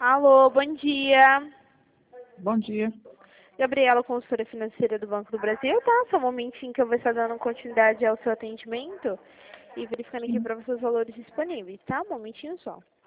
Alô, bom dia. Bom dia. Gabriela, consultora financeira do Banco do Brasil, tá? Só um momentinho que eu vou estar dando continuidade ao seu atendimento e verificando aqui Sim. para você os valores disponíveis, tá? Um momentinho só.